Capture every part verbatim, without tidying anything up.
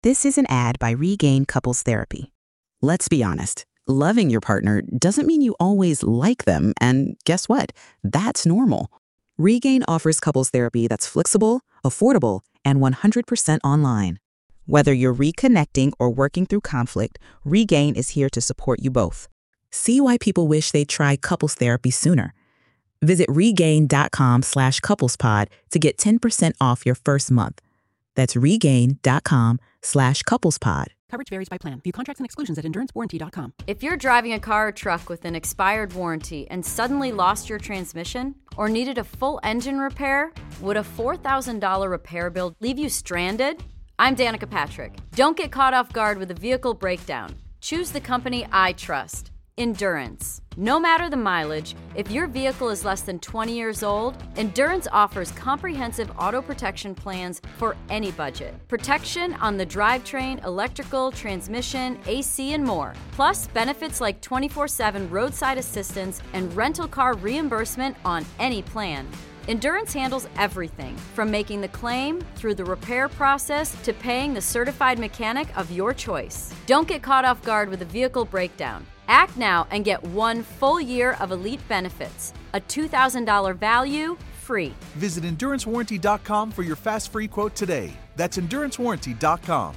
This is an ad by Regain Couples Therapy. Let's be honest. Loving your partner doesn't mean you always like them, and guess what? That's normal. Regain offers couples therapy that's flexible, affordable, and one hundred percent online. Whether you're reconnecting or working through conflict, Regain is here to support you both. See why people wish they'd try couples therapy sooner. Visit regain.com slash couplespod to get ten percent off your first month. That's regain.com slash couplespod. Coverage varies by plan. View contracts and exclusions at endurance warranty dot com. If you're driving a car or truck with an expired warranty and suddenly lost your transmission or needed a full engine repair, would a four thousand dollars repair bill leave you stranded? I'm Danica Patrick. Don't get caught off guard with a vehicle breakdown. Choose the company I trust. Endurance. No matter the mileage, if your vehicle is less than twenty years old, Endurance offers comprehensive auto protection plans for any budget. Protection on the drivetrain, electrical, transmission, A C, and more. Plus, benefits like twenty-four seven roadside assistance and rental car reimbursement on any plan. Endurance handles everything from making the claim through the repair process to paying the certified mechanic of your choice. Don't get caught off guard with a vehicle breakdown. Act now and get one full year of elite benefits. A two thousand dollars value, free. Visit endurance warranty dot com for your fast free quote today. That's endurance warranty dot com.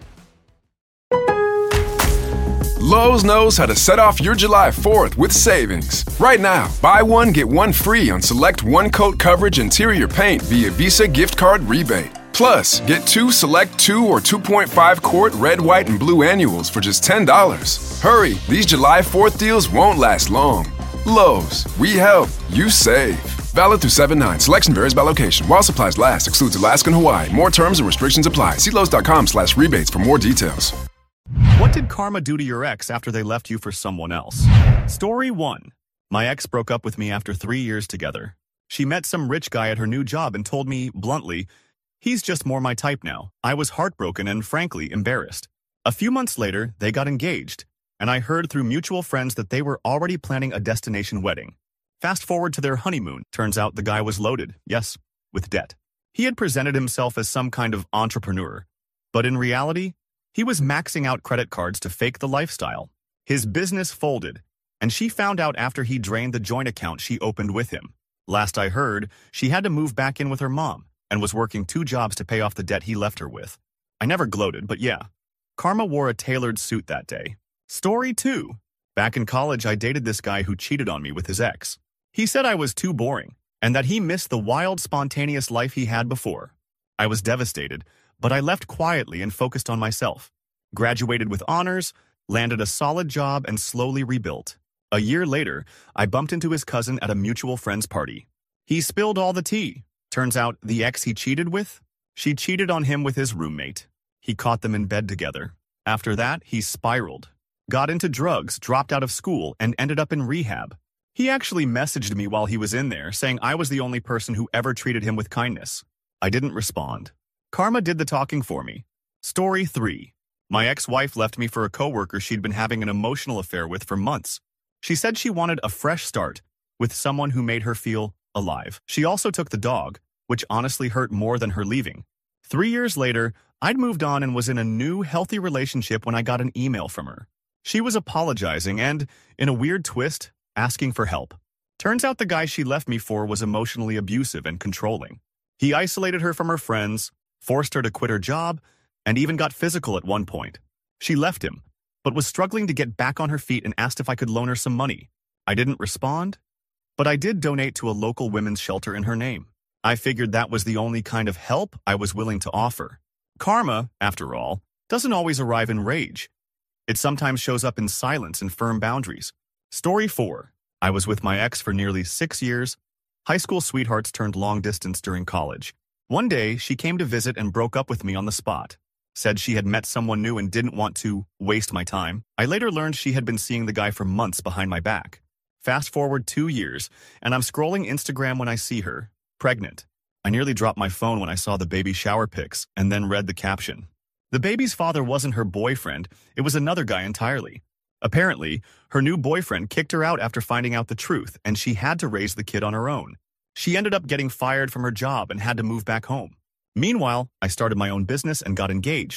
Lowe's knows how to set off your July fourth with savings. Right now, buy one, get one free on select one-coat coverage interior paint via Visa gift card rebate. Plus, get two select two or two point five quart red, white, and blue annuals for just ten dollars. Hurry, these July fourth deals won't last long. Lowe's, we help, you save. Valid through seven nine. Selection varies by location. While supplies last, excludes Alaska and Hawaii. More terms and restrictions apply. See Lowe's.com slash rebates for more details. What did karma do to your ex after they left you for someone else? Story one. My ex broke up with me after three years together. She met some rich guy at her new job and told me, bluntly, he's just more my type now. I was heartbroken and, frankly, embarrassed. A few months later, they got engaged, and I heard through mutual friends that they were already planning a destination wedding. Fast forward to their honeymoon. Turns out the guy was loaded, yes, with debt. He had presented himself as some kind of entrepreneur, but in reality, he was maxing out credit cards to fake the lifestyle. His business folded, and she found out after he drained the joint account she opened with him. Last I heard, she had to move back in with her mom and was working two jobs to pay off the debt he left her with. I never gloated, but yeah. Karma wore a tailored suit that day. Story two. Back in college, I dated this guy who cheated on me with his ex. He said I was too boring and that he missed the wild, spontaneous life he had before. I was devastated, but I left quietly and focused on myself. Graduated with honors, landed a solid job, and slowly rebuilt. A year later, I bumped into his cousin at a mutual friend's party. He spilled all the tea. Turns out the ex he cheated with, she cheated on him with his roommate. He caught them in bed together. After that, he spiraled, got into drugs, dropped out of school, and ended up in rehab. He actually messaged me while he was in there, saying I was the only person who ever treated him with kindness. I didn't respond. Karma did the talking for me. Story three. My ex-wife left me for a coworker she'd been having an emotional affair with for months. She said she wanted a fresh start with someone who made her feel alive. She also took the dog, which honestly hurt more than her leaving. Three years later, I'd moved on and was in a new, healthy relationship when I got an email from her. She was apologizing and, in a weird twist, asking for help. Turns out the guy she left me for was emotionally abusive and controlling. He isolated her from her friends, forced her to quit her job, and even got physical at one point. She left him, but was struggling to get back on her feet and asked if I could loan her some money. I didn't respond, but I did donate to a local women's shelter in her name. I figured that was the only kind of help I was willing to offer. Karma, after all, doesn't always arrive in rage. It sometimes shows up in silence and firm boundaries. Story four. I was with my ex for nearly six years. High school sweethearts turned long distance during college. One day, she came to visit and broke up with me on the spot. Said she had met someone new and didn't want to waste my time. I later learned she had been seeing the guy for months behind my back. Fast forward two years, and I'm scrolling Instagram when I see her, pregnant. I nearly dropped my phone when I saw the baby shower pics and then read the caption. The baby's father wasn't her boyfriend, it was another guy entirely. Apparently, her new boyfriend kicked her out after finding out the truth, and she had to raise the kid on her own. She ended up getting fired from her job and had to move back home. Meanwhile, I started my own business and got engaged.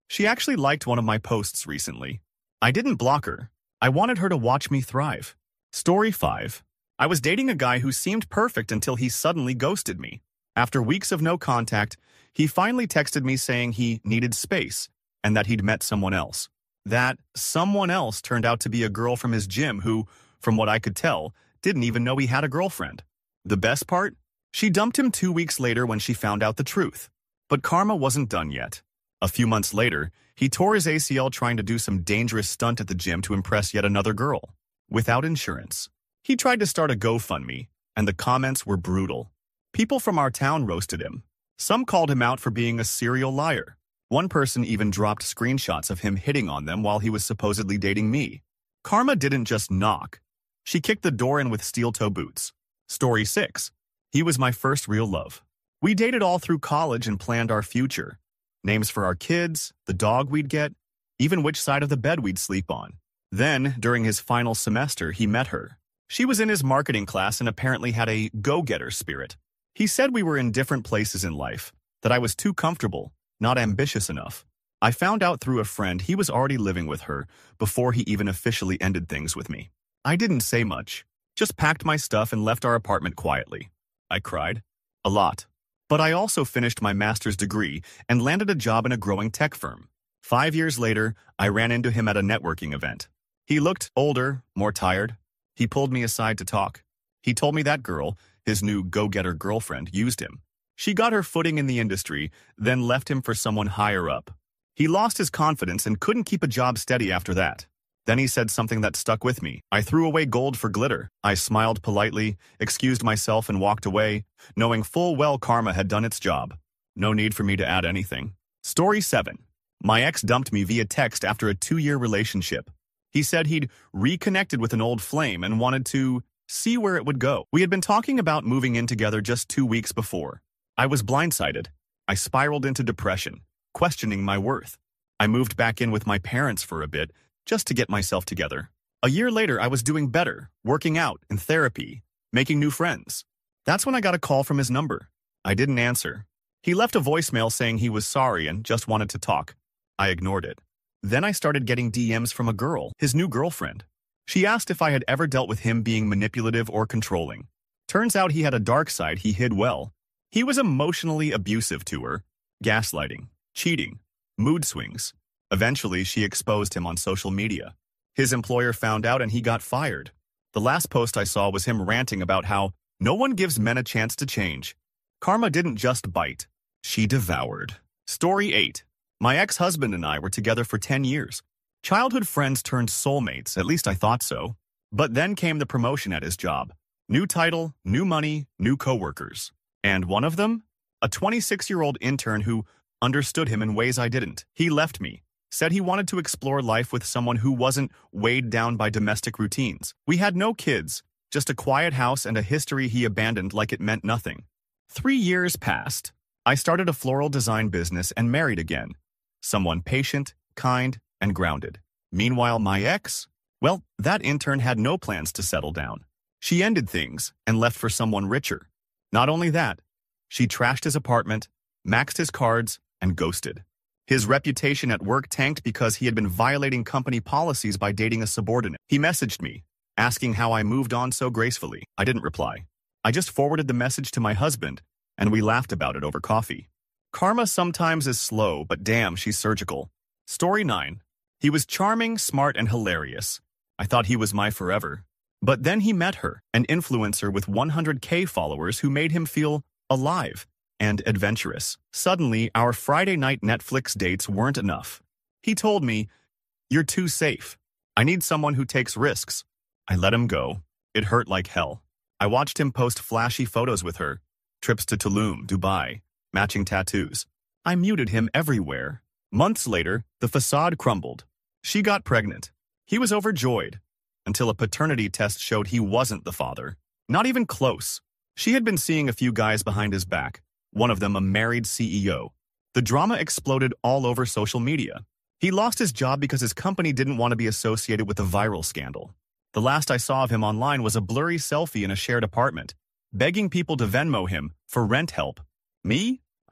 She actually liked one of my posts recently. I didn't block her. I wanted her to watch me thrive. Story five. I was dating a guy who seemed perfect until he suddenly ghosted me. After weeks of no contact, he finally texted me saying he needed space and that he'd met someone else. That someone else turned out to be a girl from his gym who, from what I could tell, didn't even know he had a girlfriend. The best part? She dumped him two weeks later when she found out the truth. But karma wasn't done yet. A few months later, he tore his A C L trying to do some dangerous stunt at the gym to impress yet another girl. Without insurance. He tried to start a GoFundMe, and the comments were brutal. People from our town roasted him. Some called him out for being a serial liar. One person even dropped screenshots of him hitting on them while he was supposedly dating me. Karma didn't just knock. She kicked the door in with steel-toe boots. Story six. He was my first real love. We dated all through college and planned our future. Names for our kids, the dog we'd get, even which side of the bed we'd sleep on. Then, during his final semester, he met her. She was in his marketing class and apparently had a go-getter spirit. He said we were in different places in life, that I was too comfortable, not ambitious enough. I found out through a friend he was already living with her before he even officially ended things with me. I didn't say much, just packed my stuff and left our apartment quietly. I cried. A lot. But I also finished my master's degree and landed a job in a growing tech firm. Five years later, I ran into him at a networking event. He looked older, more tired. He pulled me aside to talk. He told me that girl, his new go-getter girlfriend, used him. She got her footing in the industry, then left him for someone higher up. He lost his confidence and couldn't keep a job steady after that. Then he said something that stuck with me. I threw away gold for glitter. I smiled politely, excused myself and walked away, knowing full well karma had done its job. No need for me to add anything. Story seven. My ex dumped me via text after a two-year relationship. He said he'd reconnected with an old flame and wanted to see where it would go. We had been talking about moving in together just two weeks before. I was blindsided. I spiraled into depression, questioning my worth. I moved back in with my parents for a bit, just to get myself together. A year later, I was doing better, working out, in therapy, making new friends. That's when I got a call from his number. I didn't answer. He left a voicemail saying he was sorry and just wanted to talk. I ignored it. Then I started getting D Ms from a girl, his new girlfriend. She asked if I had ever dealt with him being manipulative or controlling. Turns out he had a dark side he hid well. He was emotionally abusive to her, gaslighting, cheating, mood swings. Eventually, she exposed him on social media. His employer found out and he got fired. The last post I saw was him ranting about how no one gives men a chance to change. Karma didn't just bite. She devoured. Story eight. My ex-husband and I were together for ten years. Childhood friends turned soulmates, at least I thought so. But then came the promotion at his job. New title, new money, new coworkers. And one of them? A twenty-six-year-old intern who understood him in ways I didn't. He left me. Said he wanted to explore life with someone who wasn't weighed down by domestic routines. We had no kids, just a quiet house and a history he abandoned like it meant nothing. Three years passed. I started a floral design business and married again. Someone patient, kind, and grounded. Meanwhile, my ex? Well, that intern had no plans to settle down. She ended things and left for someone richer. Not only that, she trashed his apartment, maxed his cards, and ghosted. His reputation at work tanked because he had been violating company policies by dating a subordinate. He messaged me, asking how I moved on so gracefully. I didn't reply. I just forwarded the message to my husband, and we laughed about it over coffee. Karma sometimes is slow, but damn, she's surgical. Story nine. He was charming, smart, and hilarious. I thought he was my forever. But then he met her, an influencer with one hundred K followers who made him feel alive and adventurous. Suddenly, our Friday night Netflix dates weren't enough. He told me, "You're too safe. I need someone who takes risks." I let him go. It hurt like hell. I watched him post flashy photos with her, trips to Tulum, Dubai, matching tattoos. I muted him everywhere. Months later, the facade crumbled. She got pregnant. He was overjoyed, until a paternity test showed he wasn't the father. Not even close. She had been seeing a few guys behind his back, one of them a married C E O. The drama exploded all over social media. He lost his job because his company didn't want to be associated with the viral scandal. The last I saw of him online was a blurry selfie in a shared apartment, begging people to Venmo him for rent help. Me?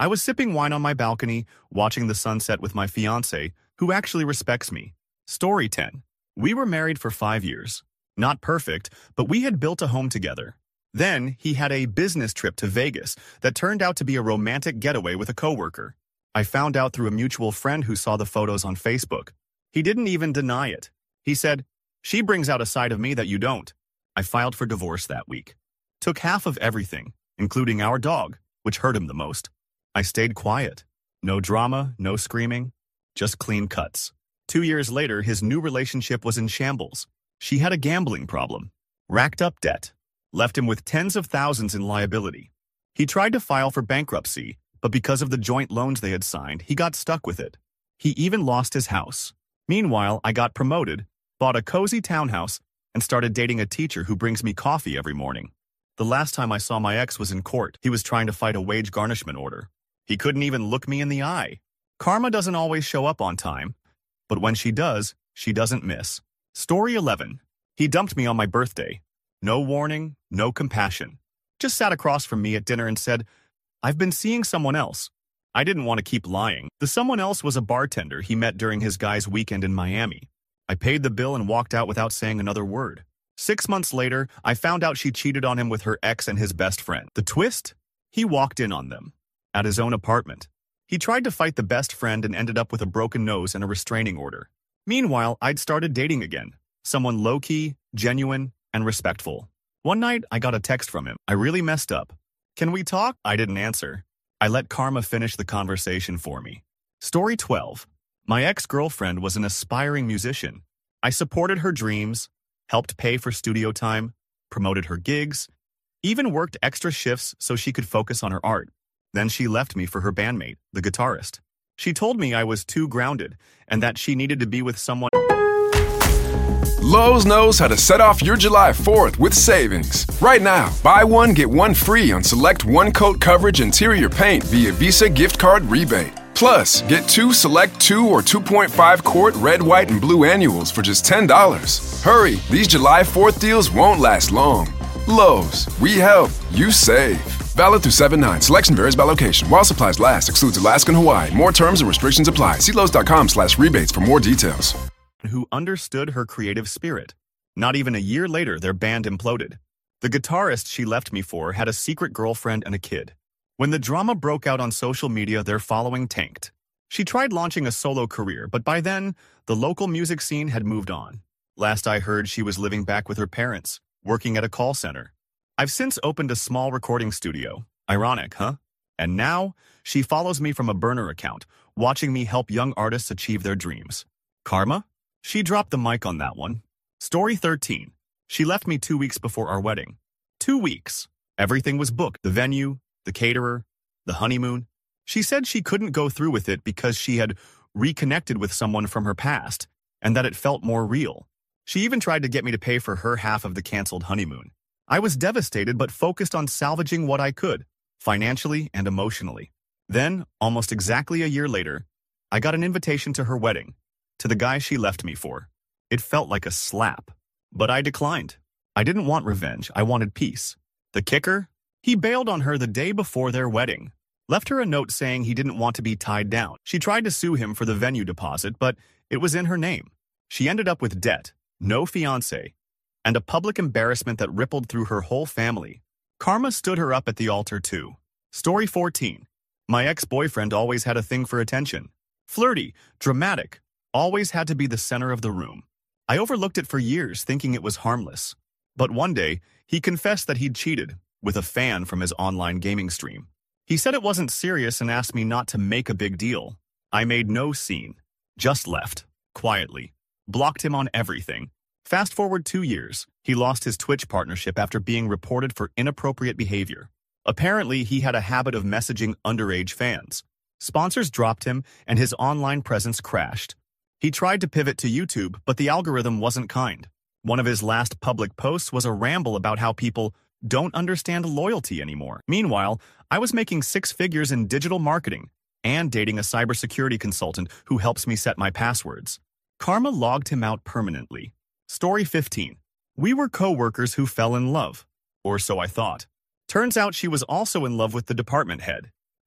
I was sipping wine on my balcony, watching the sunset with my fiancé, who actually respects me. Story ten. We were married for five years. Not perfect, but we had built a home together. Then, he had a business trip to Vegas that turned out to be a romantic getaway with a coworker. I found out through a mutual friend who saw the photos on Facebook. He didn't even deny it. He said, "She brings out a side of me that you don't." I filed for divorce that week. Took half of everything, including our dog, which hurt him the most. I stayed quiet. No drama, no screaming, just clean cuts. Two years later, his new relationship was in shambles. She had a gambling problem, racked up debt, left him with tens of thousands in liability. He tried to file for bankruptcy, but because of the joint loans they had signed, he got stuck with it. He even lost his house. Meanwhile, I got promoted, bought a cozy townhouse, and started dating a teacher who brings me coffee every morning. The last time I saw my ex was in court. He was trying to fight a wage garnishment order. He couldn't even look me in the eye. Karma doesn't always show up on time, but when she does, she doesn't miss. Story eleven. He dumped me on my birthday. No warning, no compassion. Just sat across from me at dinner and said, "I've been seeing someone else." I didn't want to keep lying. The someone else was a bartender he met during his guy's weekend in Miami. I paid the bill and walked out without saying another word. Six months later, I found out she cheated on him with her ex and his best friend. The twist? He walked in on them. At his own apartment. He tried to fight the best friend and ended up with a broken nose and a restraining order. Meanwhile, I'd started dating again. Someone low-key, genuine, and respectful. One night, I got a text from him. "I really messed up. Can we talk?" I didn't answer. I let karma finish the conversation for me. Story twelve. My ex-girlfriend was an aspiring musician. I supported her dreams, helped pay for studio time, promoted her gigs, even worked extra shifts so she could focus on her art. Then she left me for her bandmate, the guitarist. She told me I was too grounded and that she needed to be with someone. Lowe's knows how to set off your July fourth with savings. Right now, buy one, get one free on select one-coat coverage interior paint via Visa gift card rebate. Plus, get two select two or two point five quart red, white, and blue annuals for just ten dollars. Hurry, these July fourth deals won't last long. Lowe's, we help, you save. Valid through seven nine. Selection varies by location. While supplies last, excludes Alaska and Hawaii. More terms and restrictions apply. See Lowe's.com slash rebates for more details. Who understood her creative spirit. Not even a year later, their band imploded. The guitarist she left me for had a secret girlfriend and a kid. When the drama broke out on social media, their following tanked. She tried launching a solo career, but by then, the local music scene had moved on. Last I heard, she was living back with her parents, working at a call center. I've since opened a small recording studio. Ironic, huh? And now, she follows me from a burner account, watching me help young artists achieve their dreams. Karma? She dropped the mic on that one. Story thirteen. She left me two weeks before our wedding. Two weeks. Everything was booked. The venue, the caterer, the honeymoon. She said she couldn't go through with it because she had reconnected with someone from her past and that it felt more real. She even tried to get me to pay for her half of the canceled honeymoon. I was devastated but focused on salvaging what I could, financially and emotionally. Then, almost exactly a year later, I got an invitation to her wedding, to the guy she left me for. It felt like a slap, but I declined. I didn't want revenge, I wanted peace. The kicker? He bailed on her the day before their wedding. Left her a note saying he didn't want to be tied down. She tried to sue him for the venue deposit, but it was in her name. She ended up with debt, no fiancé, and a public embarrassment that rippled through her whole family. Karma stood her up at the altar too. Story fourteen. My ex-boyfriend always had a thing for attention. Flirty, dramatic, always had to be the center of the room. I overlooked it for years, thinking it was harmless. But one day, he confessed that he'd cheated with a fan from his online gaming stream. He said it wasn't serious and asked me not to make a big deal. I made no scene. Just left, quietly. Blocked him on everything. Fast forward two years, he lost his Twitch partnership after being reported for inappropriate behavior. Apparently, he had a habit of messaging underage fans. Sponsors dropped him, and his online presence crashed. He tried to pivot to YouTube, but the algorithm wasn't kind. One of his last public posts was a ramble about how people don't understand loyalty anymore. Meanwhile, I was making six figures in digital marketing and dating a cybersecurity consultant who helps me set my passwords. Karma logged him out permanently. Story fifteen. We were co-workers who fell in love, or so I thought. Turns out she was also in love with the department head.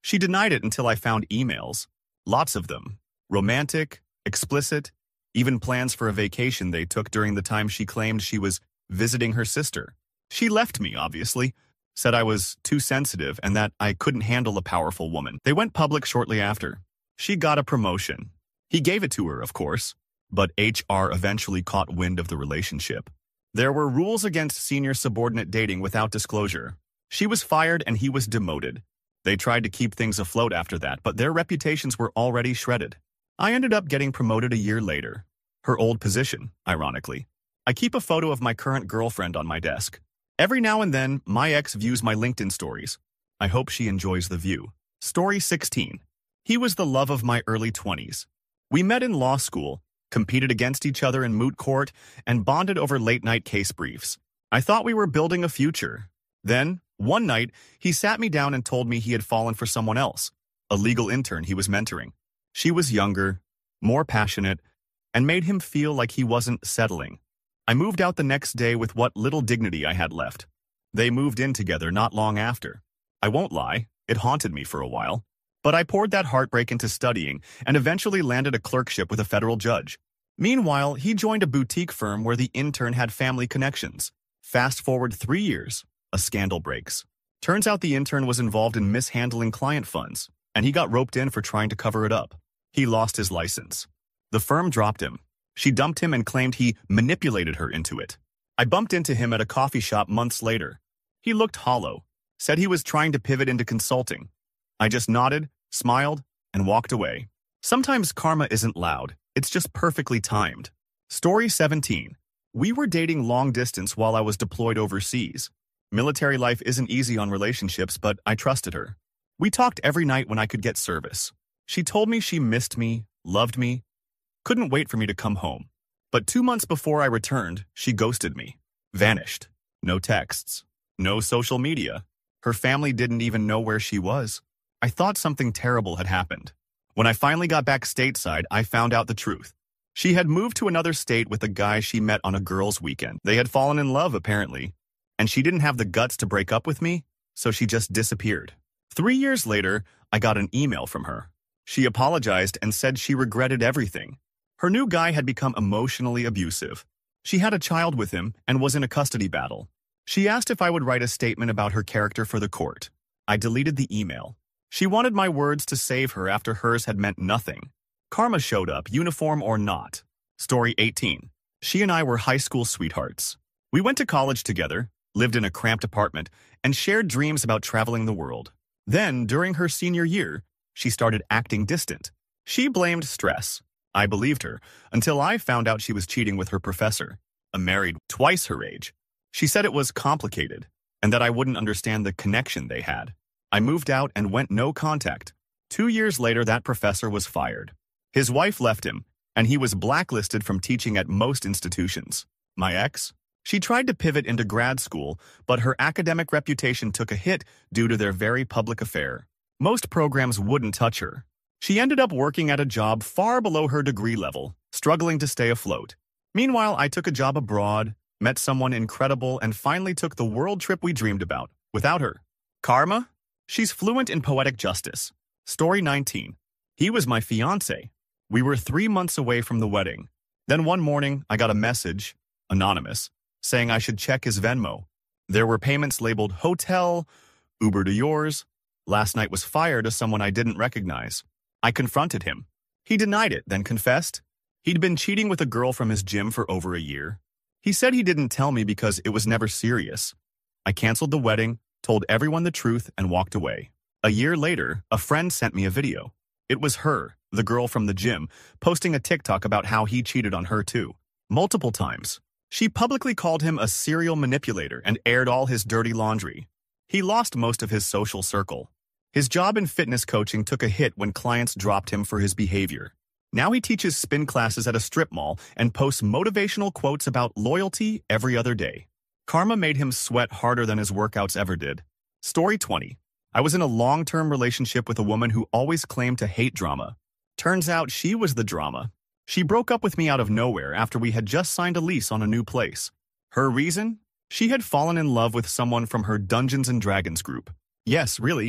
She denied it until I found emails. Lots of them. Romantic, explicit, even plans for a vacation they took during the time she claimed she was visiting her sister. She left me, obviously, said I was too sensitive and that I couldn't handle a powerful woman. They went public shortly after. She got a promotion. He gave it to her, of course, but H R eventually caught wind of the relationship. There were rules against senior subordinate dating without disclosure. She was fired and he was demoted. They tried to keep things afloat after that, but their reputations were already shredded. I ended up getting promoted a year later. Her old position, ironically. I keep a photo of my current girlfriend on my desk. Every now and then, my ex views my LinkedIn stories. I hope she enjoys the view. Story sixteen. He was the love of my early twenties. We met in law school, competed against each other in moot court, and bonded over late-night case briefs. I thought we were building a future. Then, one night, he sat me down and told me he had fallen for someone else, a legal intern he was mentoring. She was younger, more passionate, and made him feel like he wasn't settling. I moved out the next day with what little dignity I had left. They moved in together not long after. I won't lie, it haunted me for a while. But I poured that heartbreak into studying and eventually landed a clerkship with a federal judge. Meanwhile, he joined a boutique firm where the intern had family connections. Fast forward three years, a scandal breaks. Turns out the intern was involved in mishandling client funds, and he got roped in for trying to cover it up. He lost his license. The firm dropped him. She dumped him and claimed he manipulated her into it. I bumped into him at a coffee shop months later. He looked hollow, said he was trying to pivot into consulting. I just nodded, smiled, and walked away. Sometimes karma isn't loud, it's just perfectly timed. Story seventeen. We were dating long distance while I was deployed overseas. Military life isn't easy on relationships, but I trusted her. We talked every night when I could get service. She told me she missed me, loved me, couldn't wait for me to come home. But two months before I returned, she ghosted me. Vanished. No texts. No social media. Her family didn't even know where she was. I thought something terrible had happened. When I finally got back stateside, I found out the truth. She had moved to another state with a guy she met on a girls' weekend. They had fallen in love, apparently. And she didn't have the guts to break up with me, so she just disappeared. Three years later, I got an email from her. She apologized and said she regretted everything. Her new guy had become emotionally abusive. She had a child with him and was in a custody battle. She asked if I would write a statement about her character for the court. I deleted the email. She wanted my words to save her after hers had meant nothing. Karma showed up, uniform or not. Story eighteen. She and I were high school sweethearts. We went to college together, lived in a cramped apartment, and shared dreams about traveling the world. Then, during her senior year, she started acting distant. She blamed stress. I believed her, until I found out she was cheating with her professor, a married twice her age. She said it was complicated, and that I wouldn't understand the connection they had. I moved out and went no contact. Two years later, that professor was fired. His wife left him, and he was blacklisted from teaching at most institutions. My ex? She tried to pivot into grad school, but her academic reputation took a hit due to their very public affair. Most programs wouldn't touch her. She ended up working at a job far below her degree level, struggling to stay afloat. Meanwhile, I took a job abroad, met someone incredible, and finally took the world trip we dreamed about, without her. Karma? She's fluent in poetic justice. Story nineteen. He was my fiancé. We were three months away from the wedding. Then one morning, I got a message, anonymous, saying I should check his Venmo. There were payments labeled hotel, Uber to yours. Last night was fire to someone I didn't recognize. I confronted him. He denied it, then confessed. He'd been cheating with a girl from his gym for over a year. He said he didn't tell me because it was never serious. I canceled the wedding, told everyone the truth, and walked away. A year later, a friend sent me a video. It was her, the girl from the gym, posting a TikTok about how he cheated on her too. Multiple times. She publicly called him a serial manipulator and aired all his dirty laundry. He lost most of his social circle. His job in fitness coaching took a hit when clients dropped him for his behavior. Now he teaches spin classes at a strip mall and posts motivational quotes about loyalty every other day. Karma made him sweat harder than his workouts ever did. Story twenty. I was in a long-term relationship with a woman who always claimed to hate drama. Turns out she was the drama. She broke up with me out of nowhere after we had just signed a lease on a new place. Her reason? She had fallen in love with someone from her Dungeons and Dragons group. Yes, really.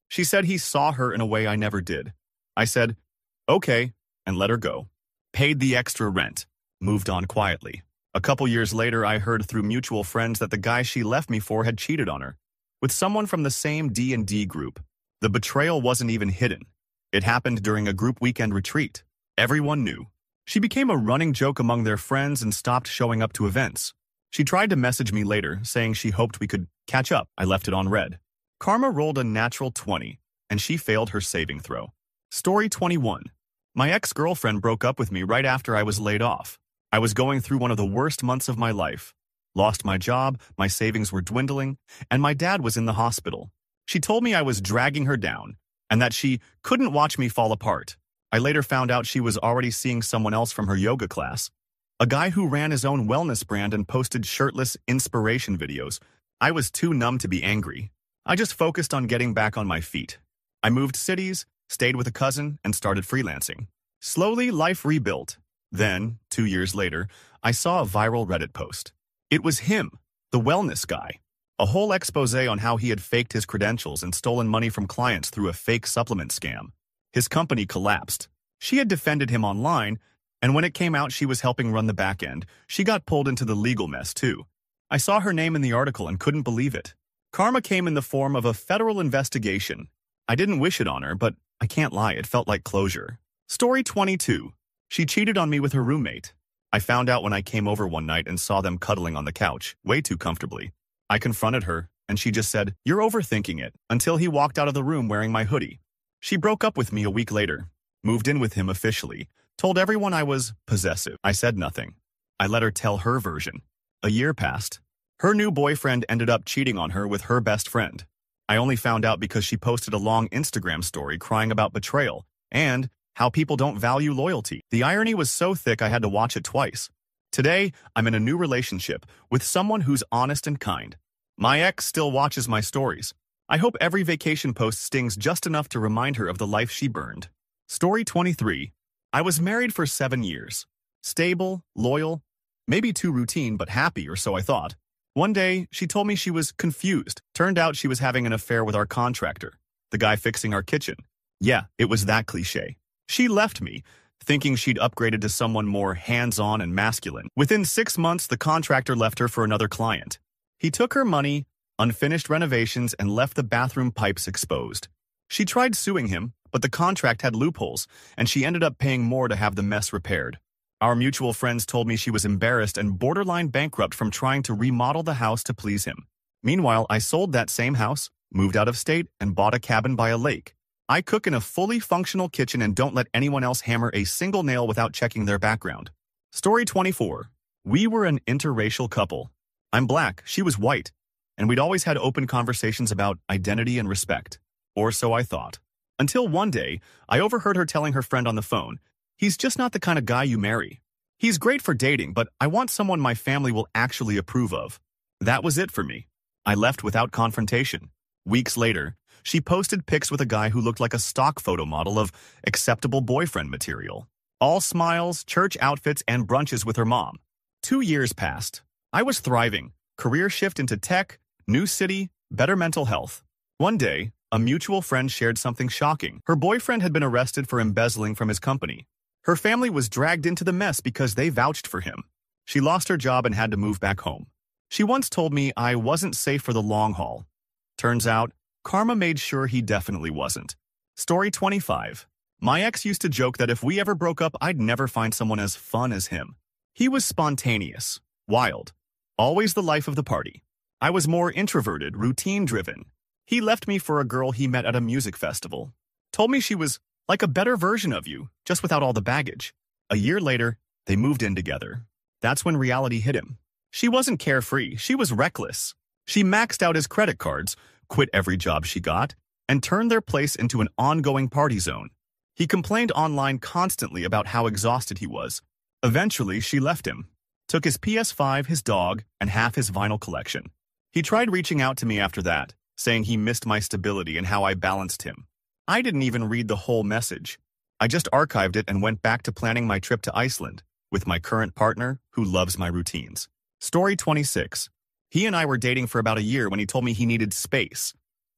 She said he saw her in a way I never did. I said, okay, and let her go. Paid the extra rent. Moved on quietly. A couple years later, I heard through mutual friends that the guy she left me for had cheated on her with someone from the same D and D group. The betrayal wasn't even hidden. It happened during a group weekend retreat. Everyone knew. She became a running joke among their friends and stopped showing up to events. She tried to message me later, saying she hoped we could catch up. I left it on red. Karma rolled a natural twenty, and she failed her saving throw. Story twenty-one. My ex-girlfriend broke up with me right after I was laid off. I was going through one of the worst months of my life. Lost my job, my savings were dwindling, and my dad was in the hospital. She told me I was dragging her down, and that she couldn't watch me fall apart. I later found out she was already seeing someone else from her yoga class. A guy who ran his own wellness brand and posted shirtless inspiration videos. I was too numb to be angry. I just focused on getting back on my feet. I moved cities, stayed with a cousin, and started freelancing. Slowly, life rebuilt. Then, two years later, I saw a viral Reddit post. It was him, the wellness guy. A whole expose on how he had faked his credentials and stolen money from clients through a fake supplement scam. His company collapsed. She had defended him online, and when it came out she was helping run the back end, she got pulled into the legal mess too. I saw her name in the article and couldn't believe it. Karma came in the form of a federal investigation. I didn't wish it on her, but I can't lie, it felt like closure. Story twenty-two. She cheated on me with her roommate. I found out when I came over one night and saw them cuddling on the couch, way too comfortably. I confronted her, and she just said, "You're overthinking it," until he walked out of the room wearing my hoodie. She broke up with me a week later, moved in with him officially, told everyone I was possessive. I said nothing. I let her tell her version. A year passed. Her new boyfriend ended up cheating on her with her best friend. I only found out because she posted a long Instagram story crying about betrayal and how people don't value loyalty. The irony was so thick I had to watch it twice. Today, I'm in a new relationship with someone who's honest and kind. My ex still watches my stories. I hope every vacation post stings just enough to remind her of the life she burned. Story twenty-three. I was married for seven years. Stable, loyal, maybe too routine, but happy, or so I thought. One day, she told me she was confused. Turned out she was having an affair with our contractor, the guy fixing our kitchen. Yeah, it was that cliche. She left me, thinking she'd upgraded to someone more hands-on and masculine. Within six months, the contractor left her for another client. He took her money, unfinished renovations, and left the bathroom pipes exposed. She tried suing him, but the contract had loopholes, and she ended up paying more to have the mess repaired. Our mutual friends told me she was embarrassed and borderline bankrupt from trying to remodel the house to please him. Meanwhile, I sold that same house, moved out of state, and bought a cabin by a lake. I cook in a fully functional kitchen and don't let anyone else hammer a single nail without checking their background. Story twenty-four. We were an interracial couple. I'm black, she was white, and we'd always had open conversations about identity and respect. Or so I thought. Until one day, I overheard her telling her friend on the phone, "He's just not the kind of guy you marry. He's great for dating, but I want someone my family will actually approve of." That was it for me. I left without confrontation. Weeks later, she posted pics with a guy who looked like a stock photo model of acceptable boyfriend material. All smiles, church outfits, and brunches with her mom. Two years passed. I was thriving. Career shift into tech, new city, better mental health. One day, a mutual friend shared something shocking. Her boyfriend had been arrested for embezzling from his company. Her family was dragged into the mess because they vouched for him. She lost her job and had to move back home. She once told me I wasn't safe for the long haul. Turns out, karma made sure he definitely wasn't. Story twenty-five. My ex used to joke that if we ever broke up, I'd never find someone as fun as him. He was spontaneous, wild, always the life of the party. I was more introverted, routine-driven. He left me for a girl he met at a music festival. Told me she was like a better version of you, just without all the baggage. A year later, they moved in together. That's when reality hit him. She wasn't carefree, she was reckless. She maxed out his credit cards, quit every job she got, and turned their place into an ongoing party zone. He complained online constantly about how exhausted he was. Eventually, she left him, took his P S five, his dog, and half his vinyl collection. He tried reaching out to me after that, saying he missed my stability and how I balanced him. I didn't even read the whole message. I just archived it and went back to planning my trip to Iceland with my current partner who loves my routines. Story twenty-six. He and I were dating for about a year when he told me he needed space.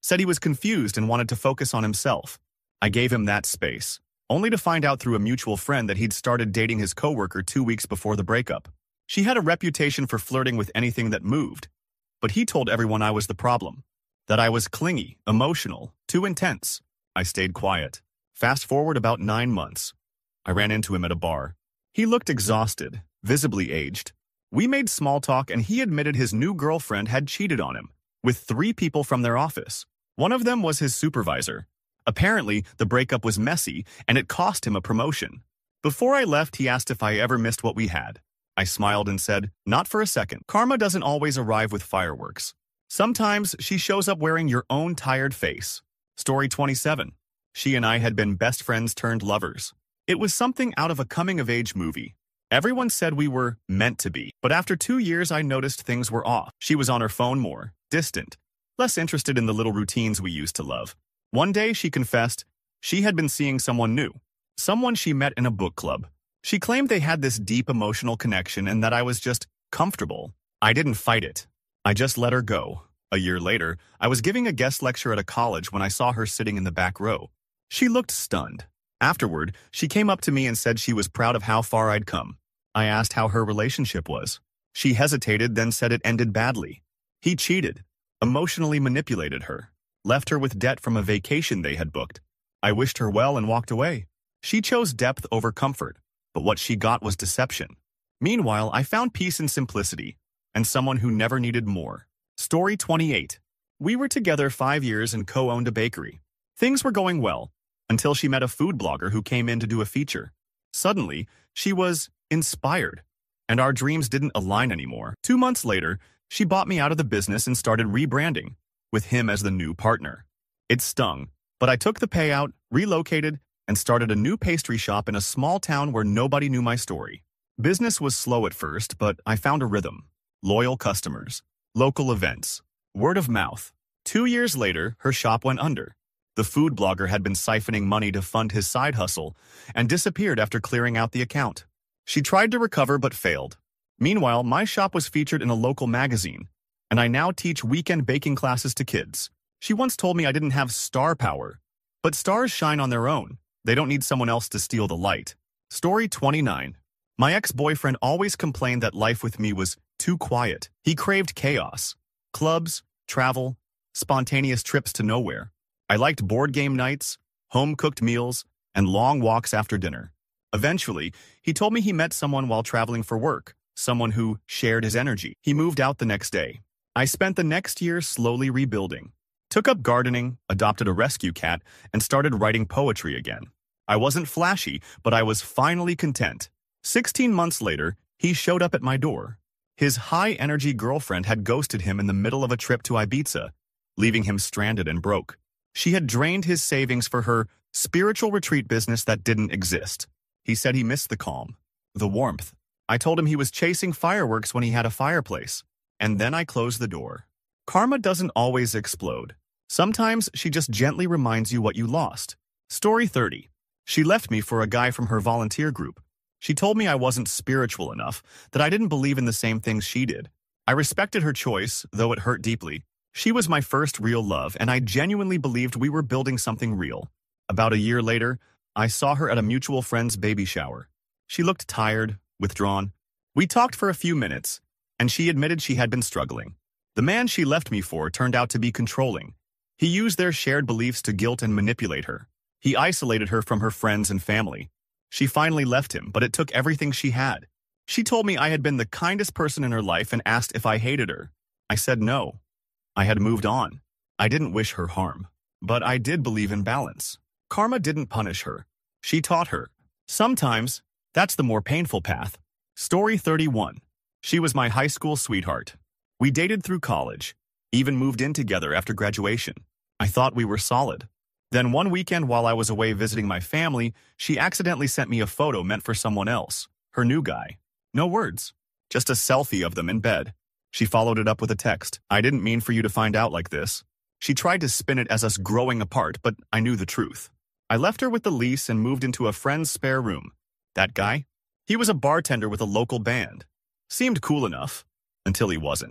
Said he was confused and wanted to focus on himself. I gave him that space, only to find out through a mutual friend that he'd started dating his coworker two weeks before the breakup. She had a reputation for flirting with anything that moved, but he told everyone I was the problem, that I was clingy, emotional, too intense. I stayed quiet. Fast forward about nine months. I ran into him at a bar. He looked exhausted, visibly aged. We made small talk and he admitted his new girlfriend had cheated on him with three people from their office. One of them was his supervisor. Apparently, the breakup was messy and it cost him a promotion. Before I left, he asked if I ever missed what we had. I smiled and said, not for a second. Karma doesn't always arrive with fireworks. Sometimes she shows up wearing your own tired face. Story twenty-seven. She and I had been best friends turned lovers. It was something out of a coming-of-age movie. Everyone said we were meant to be, but after two years I noticed things were off. She was on her phone more, distant, less interested in the little routines we used to love. One day she confessed she had been seeing someone new, someone she met in a book club. She claimed they had this deep emotional connection and that I was just comfortable. I didn't fight it. I just let her go. A year later, I was giving a guest lecture at a college when I saw her sitting in the back row. She looked stunned. Afterward, she came up to me and said she was proud of how far I'd come. I asked how her relationship was. She hesitated, then said it ended badly. He cheated, emotionally manipulated her, left her with debt from a vacation they had booked. I wished her well and walked away. She chose depth over comfort, but what she got was deception. Meanwhile, I found peace in simplicity, and someone who never needed more. Story twenty-eight. We were together five years and co-owned a bakery. Things were going well, until she met a food blogger who came in to do a feature. Suddenly, she was inspired, and our dreams didn't align anymore. Two months later, she bought me out of the business and started rebranding, with him as the new partner. It stung, but I took the payout, relocated, and started a new pastry shop in a small town where nobody knew my story. Business was slow at first, but I found a rhythm. Loyal customers, local events, word of mouth. Two years later, her shop went under. The food blogger had been siphoning money to fund his side hustle and disappeared after clearing out the account. She tried to recover but failed. Meanwhile, my shop was featured in a local magazine, and I now teach weekend baking classes to kids. She once told me I didn't have star power, but stars shine on their own. They don't need someone else to steal the light. Story twenty-nine. My ex-boyfriend always complained that life with me was too quiet. He craved chaos. Clubs, travel, spontaneous trips to nowhere. I liked board game nights, home-cooked meals, and long walks after dinner. Eventually, he told me he met someone while traveling for work, someone who shared his energy. He moved out the next day. I spent the next year slowly rebuilding. Took up gardening, adopted a rescue cat, and started writing poetry again. I wasn't flashy, but I was finally content. Sixteen months later, he showed up at my door. His high-energy girlfriend had ghosted him in the middle of a trip to Ibiza, leaving him stranded and broke. She had drained his savings for her spiritual retreat business that didn't exist. He said he missed the calm, the warmth. I told him he was chasing fireworks when he had a fireplace, and then I closed the door. Karma doesn't always explode. Sometimes she just gently reminds you what you lost. Story thirty. She left me for a guy from her volunteer group. She told me I wasn't spiritual enough, that I didn't believe in the same things she did. I respected her choice, though it hurt deeply. She was my first real love, and I genuinely believed we were building something real. About a year later, I saw her at a mutual friend's baby shower. She looked tired, withdrawn. We talked for a few minutes, and she admitted she had been struggling. The man she left me for turned out to be controlling. He used their shared beliefs to guilt and manipulate her. He isolated her from her friends and family. She finally left him, but it took everything she had. She told me I had been the kindest person in her life and asked if I hated her. I said no. I had moved on. I didn't wish her harm, but I did believe in balance. Karma didn't punish her. She taught her. Sometimes, that's the more painful path. Story thirty-one. She was my high school sweetheart. We dated through college, even moved in together after graduation. I thought we were solid. Then one weekend while I was away visiting my family, she accidentally sent me a photo meant for someone else, her new guy. No words, just a selfie of them in bed. She followed it up with a text. I didn't mean for you to find out like this. She tried to spin it as us growing apart, but I knew the truth. I left her with the lease and moved into a friend's spare room. That guy? He was a bartender with a local band. Seemed cool enough, until he wasn't.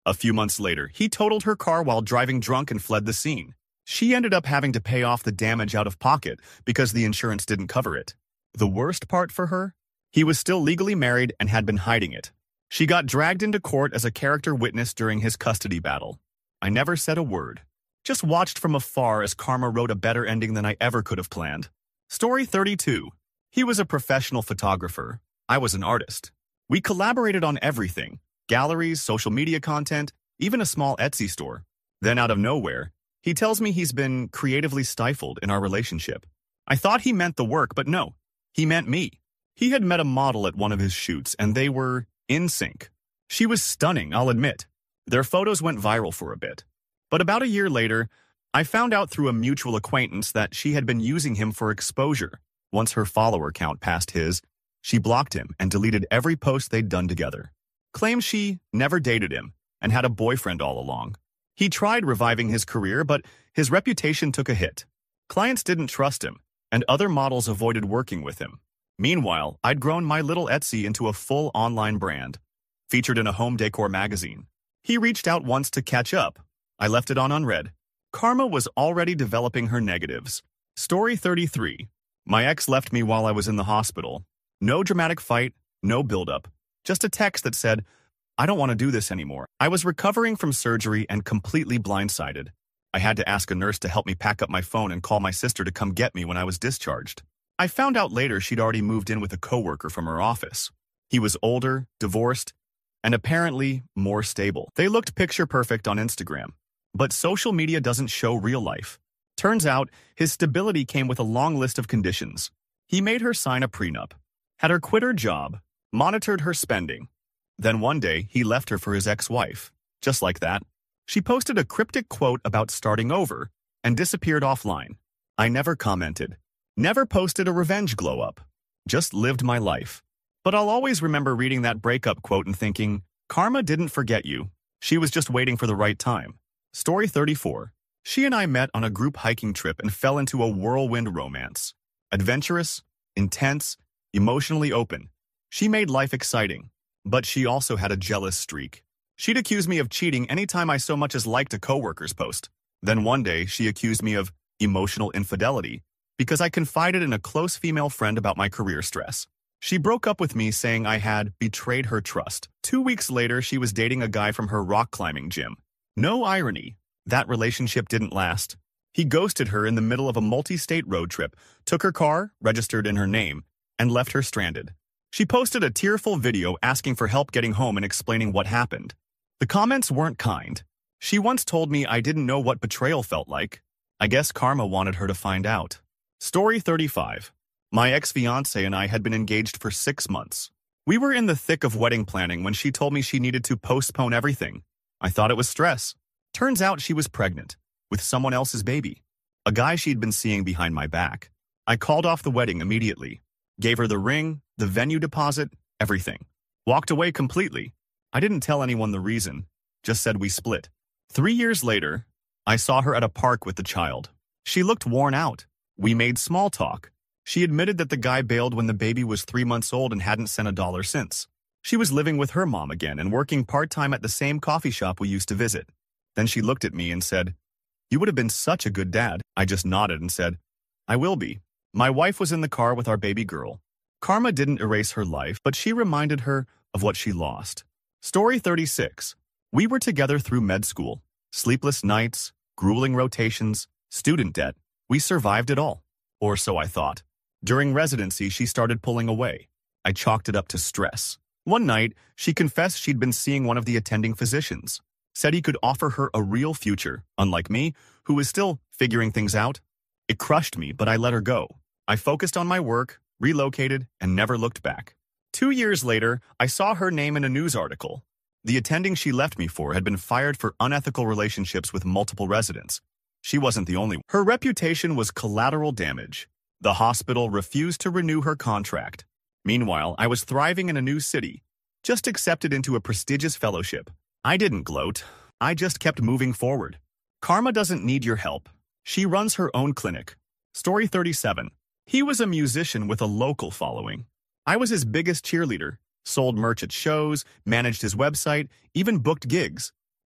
A few months later, he totaled her car while driving drunk and fled the scene. She ended up having to pay off the damage out of pocket because the insurance didn't cover it. The worst part for her? He was still legally married and had been hiding it. She got dragged into court as a character witness during his custody battle. I never said a word. Just watched from afar as karma wrote a better ending than I ever could have planned. Story thirty-two. He was a professional photographer. I was an artist. We collaborated on everything. Galleries, social media content, even a small Etsy store. Then out of nowhere, he tells me he's been creatively stifled in our relationship. I thought he meant the work, but no. He meant me. He had met a model at one of his shoots, and they were in sync. She was stunning, I'll admit. Their photos went viral for a bit. But about a year later, I found out through a mutual acquaintance that she had been using him for exposure. Once her follower count passed his, she blocked him and deleted every post they'd done together. Claims she never dated him and had a boyfriend all along. He tried reviving his career, but his reputation took a hit. Clients didn't trust him, and other models avoided working with him. Meanwhile, I'd grown my little Etsy into a full online brand, featured in a home decor magazine. He reached out once to catch up. I left it on unread. Karma was already developing her negatives. Story thirty-three. My ex left me while I was in the hospital. No dramatic fight, no buildup. Just a text that said, I don't want to do this anymore. I was recovering from surgery and completely blindsided. I had to ask a nurse to help me pack up my phone and call my sister to come get me when I was discharged. I found out later she'd already moved in with a coworker from her office. He was older, divorced, and apparently more stable. They looked picture perfect on Instagram. But social media doesn't show real life. Turns out, his stability came with a long list of conditions. He made her sign a prenup, had her quit her job, monitored her spending. Then one day, he left her for his ex-wife. Just like that. She posted a cryptic quote about starting over and disappeared offline. I never commented. Never posted a revenge glow-up. Just lived my life. But I'll always remember reading that breakup quote and thinking, karma didn't forget you. She was just waiting for the right time. Story thirty-four. She and I met on a group hiking trip and fell into a whirlwind romance. Adventurous, intense, emotionally open. She made life exciting. But she also had a jealous streak. She'd accuse me of cheating anytime I so much as liked a coworker's post. Then one day, she accused me of emotional infidelity because I confided in a close female friend about my career stress. She broke up with me saying I had betrayed her trust. Two weeks later, she was dating a guy from her rock climbing gym. No irony, that relationship didn't last. He ghosted her in the middle of a multi-state road trip, took her car, registered in her name, and left her stranded. She posted a tearful video asking for help getting home and explaining what happened. The comments weren't kind. She once told me I didn't know what betrayal felt like. I guess karma wanted her to find out. Story thirty-five. My ex-fiancé and I had been engaged for six months. We were in the thick of wedding planning when she told me she needed to postpone everything. I thought it was stress. Turns out she was pregnant, with someone else's baby, a guy she'd been seeing behind my back. I called off the wedding immediately. Gave her the ring, the venue deposit, everything. Walked away completely. I didn't tell anyone the reason, just said we split. Three years later, I saw her at a park with the child. She looked worn out. We made small talk. She admitted that the guy bailed when the baby was three months old and hadn't sent a dollar since. She was living with her mom again and working part-time at the same coffee shop we used to visit. Then she looked at me and said, "You would have been such a good dad." I just nodded and said, "I will be." My wife was in the car with our baby girl. Karma didn't erase her life, but she reminded her of what she lost. Story thirty-six. We were together through med school. Sleepless nights, grueling rotations, student debt. We survived it all. Or so I thought. During residency, she started pulling away. I chalked it up to stress. One night, she confessed she'd been seeing one of the attending physicians. Said he could offer her a real future, unlike me, who was still figuring things out. It crushed me, but I let her go. I focused on my work, relocated, and never looked back. Two years later, I saw her name in a news article. The attending she left me for had been fired for unethical relationships with multiple residents. She wasn't the only one. Her reputation was collateral damage. The hospital refused to renew her contract. Meanwhile, I was thriving in a new city, just accepted into a prestigious fellowship. I didn't gloat. I just kept moving forward. Karma doesn't need your help. She runs her own clinic. Story thirty-seven. He was a musician with a local following. I was his biggest cheerleader, sold merch at shows, managed his website, even booked gigs.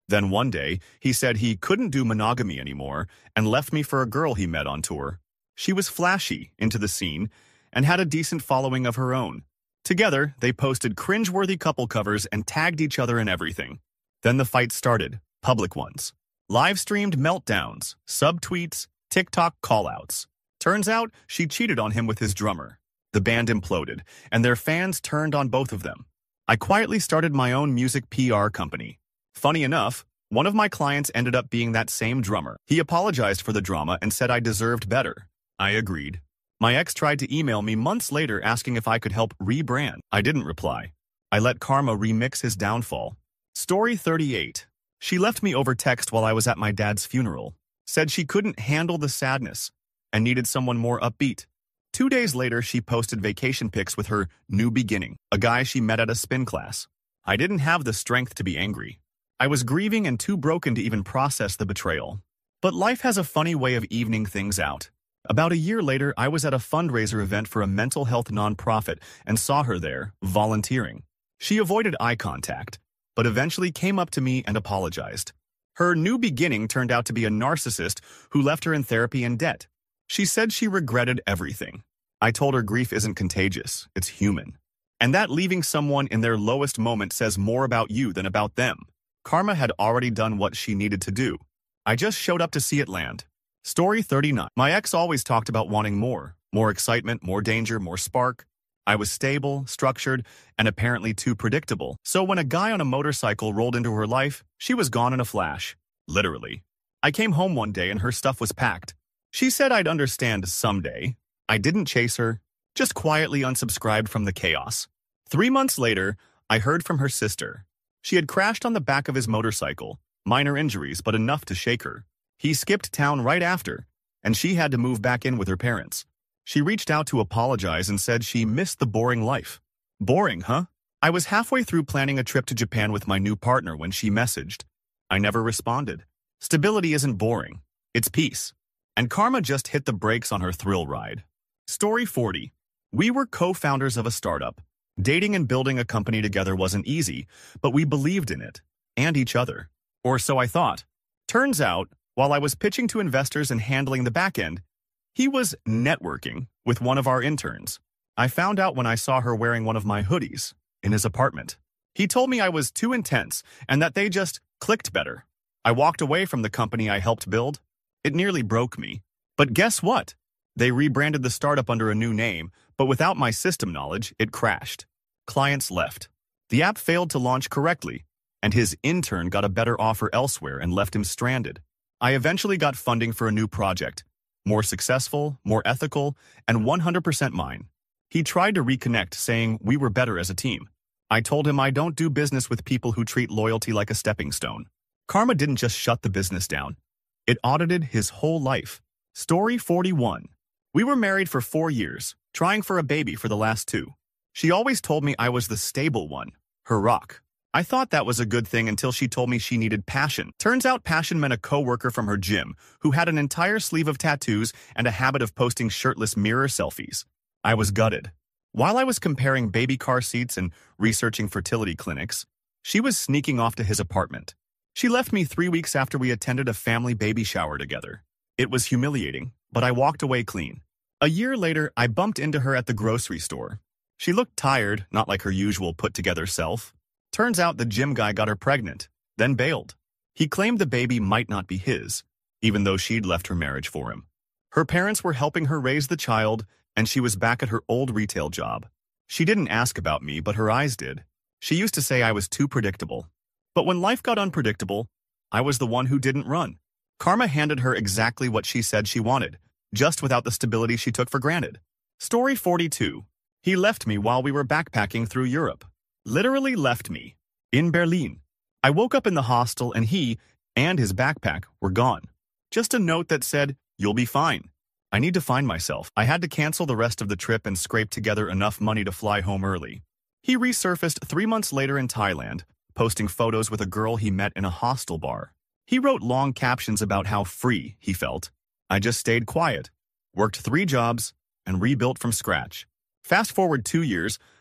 Then one day, he said he couldn't do monogamy anymore and left me for a girl he met on tour. She was flashy, into the scene, and had a decent following of her own. Together, they posted cringeworthy couple covers and tagged each other in everything. Then the fight started, public ones. Live-streamed meltdowns, sub-tweets, TikTok call-outs. Turns out, she cheated on him with his drummer. The band imploded, and their fans turned on both of them. I quietly started my own music P R company. Funny enough, one of my clients ended up being that same drummer. He apologized for the drama and said I deserved better. I agreed. My ex tried to email me months later asking if I could help rebrand. I didn't reply. I let karma remix his downfall. Story thirty-eight. She left me over text while I was at my dad's funeral. Said she couldn't handle the sadness and needed someone more upbeat. Two days later, she posted vacation pics with her new beginning, a guy she met at a spin class. I didn't have the strength to be angry. I was grieving and too broken to even process the betrayal. But life has a funny way of evening things out. About a year later, I was at a fundraiser event for a mental health nonprofit and saw her there, volunteering. She avoided eye contact, but eventually came up to me and apologized. Her new beginning turned out to be a narcissist who left her in therapy and debt. She said she regretted everything. I told her grief isn't contagious, it's human. And that leaving someone in their lowest moment says more about you than about them. Karma had already done what she needed to do. I just showed up to see it land. Story thirty-nine. My ex always talked about wanting more. More excitement, more danger, more spark. I was stable, structured, and apparently too predictable. So when a guy on a motorcycle rolled into her life, she was gone in a flash. Literally. I came home one day and her stuff was packed. She said I'd understand someday. I didn't chase her, just quietly unsubscribed from the chaos. Three months later, I heard from her sister. She had crashed on the back of his motorcycle. Minor injuries, but enough to shake her. He skipped town right after, and she had to move back in with her parents. She reached out to apologize and said she missed the boring life. Boring, huh? I was halfway through planning a trip to Japan with my new partner when she messaged. I never responded. Stability isn't boring. It's peace. And karma just hit the brakes on her thrill ride. Story forty. We were co-founders of a startup. Dating and building a company together wasn't easy, but we believed in it. And each other. Or so I thought. Turns out, while I was pitching to investors and handling the back end, he was networking with one of our interns. I found out when I saw her wearing one of my hoodies in his apartment. He told me I was too intense and that they just clicked better. I walked away from the company I helped build. It nearly broke me. But guess what? They rebranded the startup under a new name, but without my system knowledge, it crashed. Clients left. The app failed to launch correctly, and his intern got a better offer elsewhere and left him stranded. I eventually got funding for a new project. More successful, more ethical, and one hundred percent mine. He tried to reconnect, saying we were better as a team. I told him I don't do business with people who treat loyalty like a stepping stone. Karma didn't just shut the business down. It audited his whole life. Story forty-one. We were married for four years, trying for a baby for the last two. She always told me I was the stable one, her rock. I thought that was a good thing until she told me she needed passion. Turns out passion meant a coworker from her gym who had an entire sleeve of tattoos and a habit of posting shirtless mirror selfies. I was gutted. While I was comparing baby car seats and researching fertility clinics, she was sneaking off to his apartment. She left me three weeks after we attended a family baby shower together. It was humiliating, but I walked away clean. A year later, I bumped into her at the grocery store. She looked tired, not like her usual put-together self. Turns out the gym guy got her pregnant, then bailed. He claimed the baby might not be his, even though she'd left her marriage for him. Her parents were helping her raise the child, and she was back at her old retail job. She didn't ask about me, but her eyes did. She used to say I was too predictable. But when life got unpredictable, I was the one who didn't run. Karma handed her exactly what she said she wanted, just without the stability she took for granted. Story forty-two. He left me while we were backpacking through Europe. Literally left me. In Berlin. I woke up in the hostel and he and his backpack were gone. Just a note that said, "You'll be fine." I need to find myself. I had to cancel the rest of the trip and scrape together enough money to fly home early. He resurfaced three months later in Thailand, posting photos with a girl he met in a hostel bar. He wrote long captions about how free he felt. I just stayed quiet, worked three jobs, and rebuilt from scratch. Fast forward two years,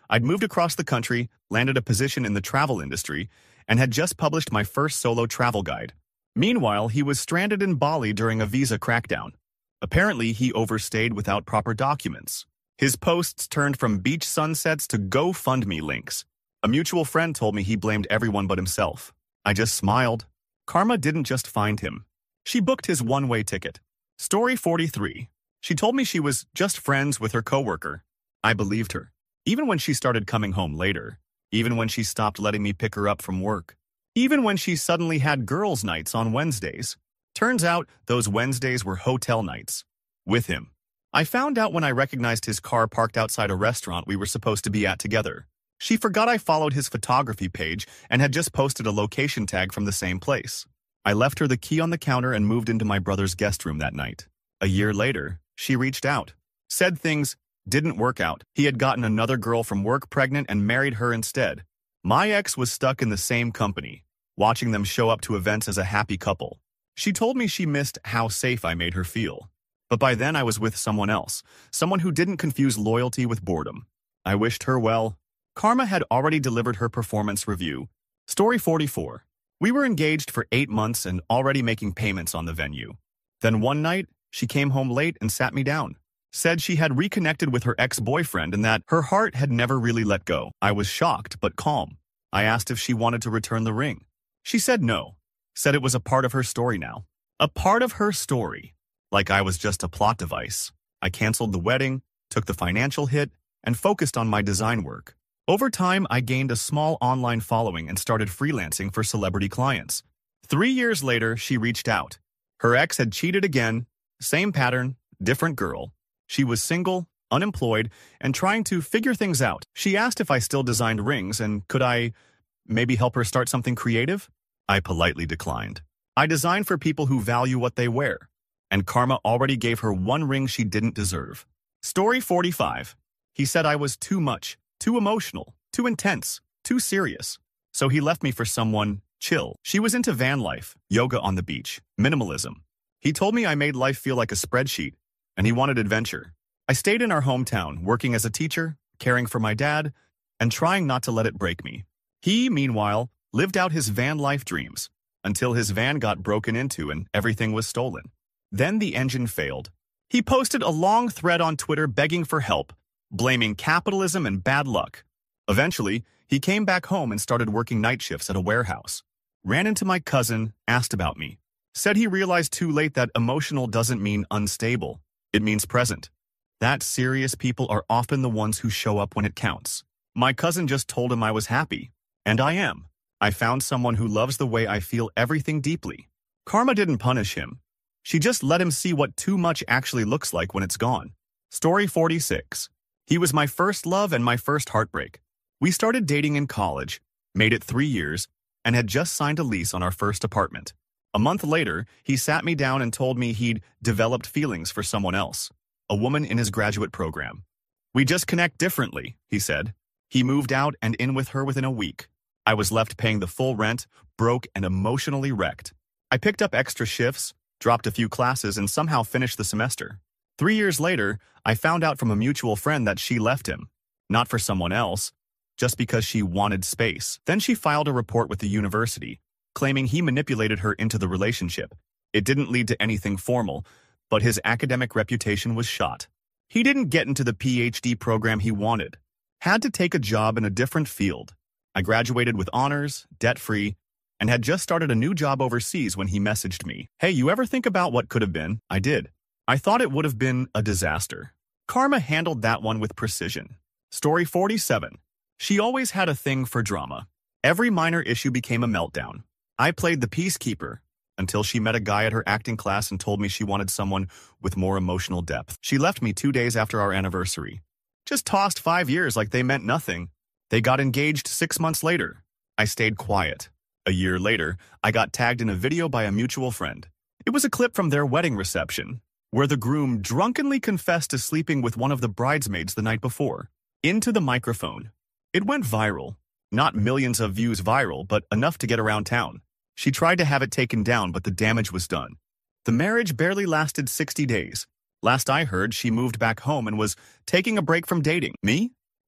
I'd moved across the country, landed a position in the travel industry, and had just published my first solo travel guide. Meanwhile, he was stranded in Bali during a visa crackdown. Apparently, he overstayed without proper documents. His posts turned from beach sunsets to GoFundMe links. A mutual friend told me he blamed everyone but himself. I just smiled. Karma didn't just find him. She booked his one-way ticket. Story forty-three. She told me she was just friends with her coworker. I believed her. Even when she started coming home later. Even when she stopped letting me pick her up from work. Even when she suddenly had girls' nights on Wednesdays. Turns out those Wednesdays were hotel nights. With him. I found out when I recognized his car parked outside a restaurant we were supposed to be at together. She forgot I followed his photography page and had just posted a location tag from the same place. I left her the key on the counter and moved into my brother's guest room that night. A year later, she reached out. Said things didn't work out. He had gotten another girl from work pregnant and married her instead. My ex was stuck in the same company, watching them show up to events as a happy couple. She told me she missed how safe I made her feel. But by then I was with someone else, someone who didn't confuse loyalty with boredom. I wished her well. Karma had already delivered her performance review. Story forty-four. We were engaged for eight months and already making payments on the venue. Then one night, she came home late and sat me down. Said she had reconnected with her ex-boyfriend and that her heart had never really let go. I was shocked but calm. I asked if she wanted to return the ring. She said no. Said it was a part of her story now. A part of her story. Like I was just a plot device. I canceled the wedding, took the financial hit, and focused on my design work. Over time, I gained a small online following and started freelancing for celebrity clients. Three years later, she reached out. Her ex had cheated again. Same pattern, different girl. She was single, unemployed, and trying to figure things out. She asked if I still designed rings and could I maybe help her start something creative? I politely declined. I design for people who value what they wear. And Karma already gave her one ring she didn't deserve. Story forty-five. He said I was too much, too emotional, too intense, too serious. So he left me for someone chill. She was into van life, yoga on the beach, minimalism. He told me I made life feel like a spreadsheet, and he wanted adventure. I stayed in our hometown, working as a teacher, caring for my dad, and trying not to let it break me. He, meanwhile, lived out his van life dreams, until his van got broken into and everything was stolen. Then the engine failed. He posted a long thread on Twitter begging for help, blaming capitalism and bad luck. Eventually, he came back home and started working night shifts at a warehouse. Ran into my cousin, asked about me. Said he realized too late that emotional doesn't mean unstable. It means present. That serious people are often the ones who show up when it counts. My cousin just told him I was happy. And I am. I found someone who loves the way I feel everything deeply. Karma didn't punish him. She just let him see what too much actually looks like when it's gone. Story forty-six. He was my first love and my first heartbreak. We started dating in college, made it three years, and had just signed a lease on our first apartment. A month later, he sat me down and told me he'd developed feelings for someone else, a woman in his graduate program. We just connect differently, he said. He moved out and in with her within a week. I was left paying the full rent, broke and emotionally wrecked. I picked up extra shifts, dropped a few classes, and somehow finished the semester. Three years later, I found out from a mutual friend that she left him, not for someone else, just because she wanted space. Then she filed a report with the university, claiming he manipulated her into the relationship. It didn't lead to anything formal, but his academic reputation was shot. He didn't get into the P H D program he wanted. Had to take a job in a different field. I graduated with honors, debt-free, and had just started a new job overseas when he messaged me. Hey, you ever think about what could have been? I did. I thought it would have been a disaster. Karma handled that one with precision. Story forty-seven. She always had a thing for drama. Every minor issue became a meltdown. I played the peacekeeper until she met a guy at her acting class and told me she wanted someone with more emotional depth. She left me two days after our anniversary. Just tossed five years like they meant nothing. They got engaged six months later. I stayed quiet. A year later, I got tagged in a video by a mutual friend. It was a clip from their wedding reception, where the groom drunkenly confessed to sleeping with one of the bridesmaids the night before. Into the microphone. It went viral. Not millions of views viral, but enough to get around town. She tried to have it taken down, but the damage was done. The marriage barely lasted sixty days. Last I heard, she moved back home and was taking a break from dating. Me?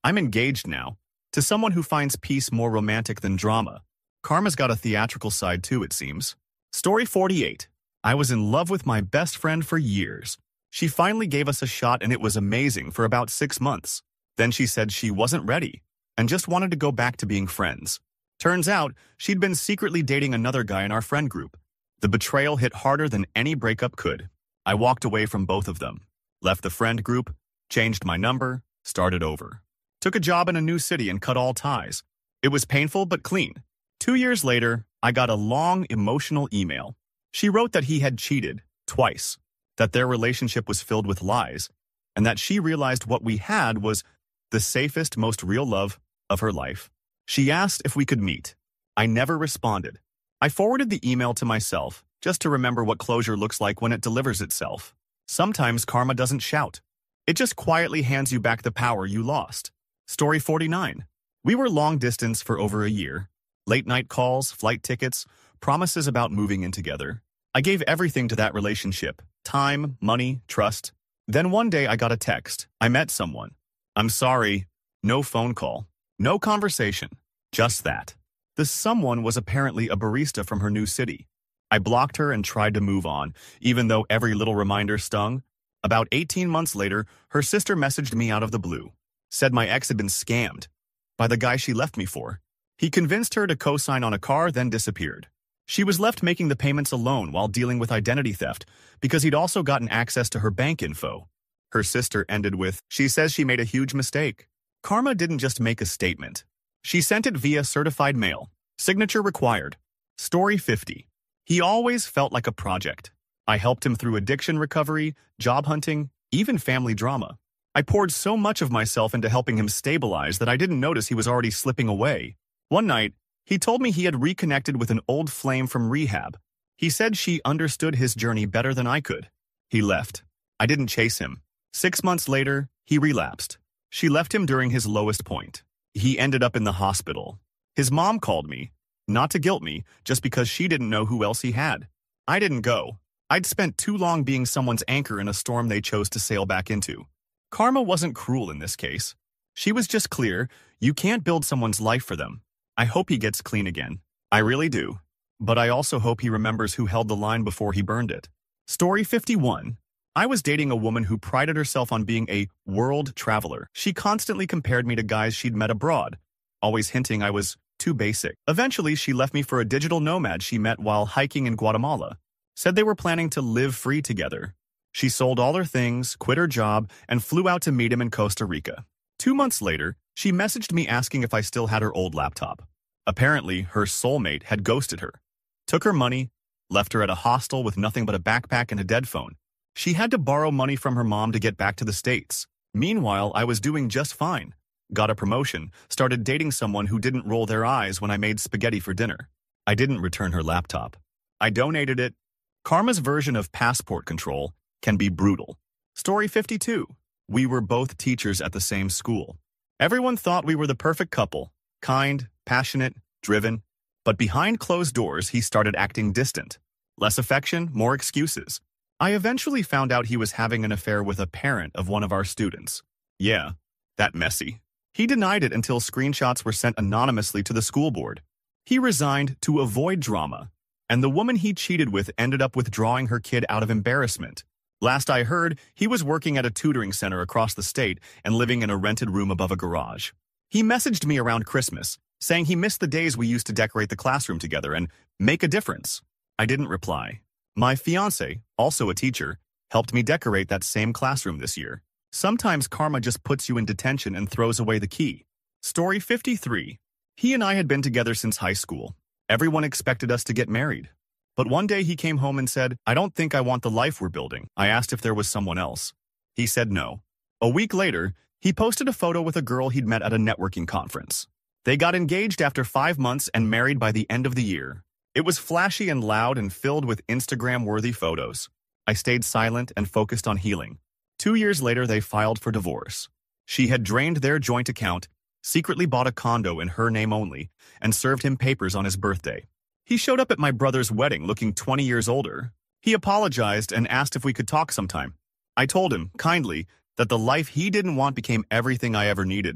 I'm engaged now, to someone who finds peace more romantic than drama. Karma's got a theatrical side too, it seems. Story forty-eight. I was in love with my best friend for years. She finally gave us a shot and it was amazing for about six months. Then she said she wasn't ready and just wanted to go back to being friends. Turns out, she'd been secretly dating another guy in our friend group. The betrayal hit harder than any breakup could. I walked away from both of them, left the friend group, changed my number, started over. Took a job in a new city and cut all ties. It was painful but clean. Two years later, I got a long, emotional email. She wrote that he had cheated, twice, that their relationship was filled with lies, and that she realized what we had was the safest, most real love of her life. She asked if we could meet. I never responded. I forwarded the email to myself, just to remember what closure looks like when it delivers itself. Sometimes karma doesn't shout. It just quietly hands you back the power you lost. Story forty-nine. We were long distance for over a year. Late night calls, flight tickets, promises about moving in together. I gave everything to that relationship. Time, money, trust. Then one day I got a text. I met someone. I'm sorry. No phone call. No conversation. Just that. The someone was apparently a barista from her new city. I blocked her and tried to move on, even though every little reminder stung. About eighteen months later, her sister messaged me out of the blue. Said my ex had been scammed by the guy she left me for. He convinced her to co-sign on a car, then disappeared. She was left making the payments alone while dealing with identity theft because he'd also gotten access to her bank info. Her sister ended with, she says she made a huge mistake. Karma didn't just make a statement. She sent it via certified mail. Signature required. Story fifty. He always felt like a project. I helped him through addiction recovery, job hunting, even family drama. I poured so much of myself into helping him stabilize that I didn't notice he was already slipping away. One night, he told me he had reconnected with an old flame from rehab. He said she understood his journey better than I could. He left. I didn't chase him. Six months later, he relapsed. She left him during his lowest point. He ended up in the hospital. His mom called me, not to guilt me, just because she didn't know who else he had. I didn't go. I'd spent too long being someone's anchor in a storm they chose to sail back into. Karma wasn't cruel in this case. She was just clear, you can't build someone's life for them. I hope he gets clean again. I really do. But I also hope he remembers who held the line before he burned it. Story fifty-one. I was dating a woman who prided herself on being a world traveler. She constantly compared me to guys she'd met abroad, always hinting I was too basic. Eventually, she left me for a digital nomad she met while hiking in Guatemala. Said they were planning to live free together. She sold all her things, quit her job, and flew out to meet him in Costa Rica. Two months later, she messaged me asking if I still had her old laptop. Apparently, her soulmate had ghosted her. Took her money, left her at a hostel with nothing but a backpack and a dead phone. She had to borrow money from her mom to get back to the States. Meanwhile, I was doing just fine. Got a promotion, started dating someone who didn't roll their eyes when I made spaghetti for dinner. I didn't return her laptop. I donated it. Karma's version of passport control can be brutal. Story fifty-two. We were both teachers at the same school. Everyone thought we were the perfect couple. Kind, passionate, driven. But behind closed doors, he started acting distant. Less affection, more excuses. I eventually found out he was having an affair with a parent of one of our students. Yeah, that messy. He denied it until screenshots were sent anonymously to the school board. He resigned to avoid drama, and the woman he cheated with ended up withdrawing her kid out of embarrassment. Last I heard, he was working at a tutoring center across the state and living in a rented room above a garage. He messaged me around Christmas, saying he missed the days we used to decorate the classroom together and make a difference. I didn't reply. My fiancé, also a teacher, helped me decorate that same classroom this year. Sometimes karma just puts you in detention and throws away the key. Story fifty-three. He and I had been together since high school. Everyone expected us to get married. But one day he came home and said, I don't think I want the life we're building. I asked if there was someone else. He said no. A week later, he posted a photo with a girl he'd met at a networking conference. They got engaged after five months and married by the end of the year. It was flashy and loud and filled with Instagram-worthy photos. I stayed silent and focused on healing. Two years later, they filed for divorce. She had drained their joint account, secretly bought a condo in her name only, and served him papers on his birthday. He showed up at my brother's wedding looking twenty years older. He apologized and asked if we could talk sometime. I told him, kindly, that the life he didn't want became everything I ever needed.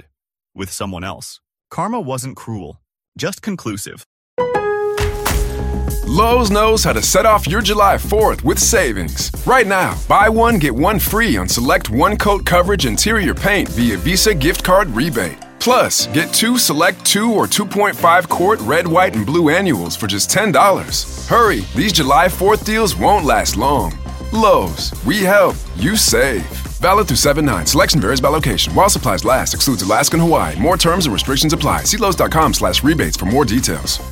with someone else. Karma wasn't cruel, just conclusive. Lowe's knows how to set off your July fourth with savings. Right now, buy one, get one free on select one-coat coverage interior paint via Visa gift card rebate. Plus, get two select two or two point five quart red, white, and blue annuals for just ten dollars. Hurry, these July fourth deals won't last long. Lowe's, we help, you save. Valid through seven nine. Selection varies by location. While supplies last, excludes Alaska and Hawaii. More terms and restrictions apply. See Lowe's dot com slash rebates for more details.